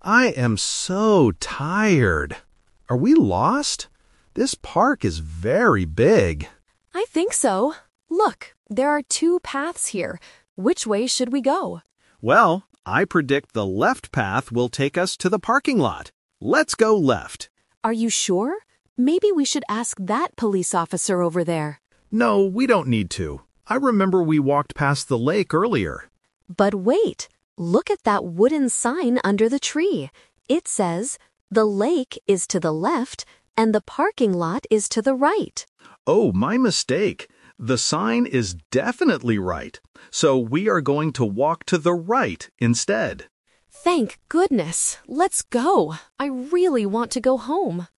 I am so tired. Are we lost? This park is very big. I think so. Look, there are 2 paths here. Which way should we go? Well, I predict the left path will take us to the parking lot. Let's go left. Are you sure? Maybe we should ask that police officer over there. No, we don't need to. I remember we walked past the lake earlier. But wait, look at that wooden sign under the tree. It says, "The lake is to the left and the parking lot is to the right." Oh, my mistake. The sign is definitely right. So we are going to walk to the right instead. Thank goodness. Let's go. I really want to go home.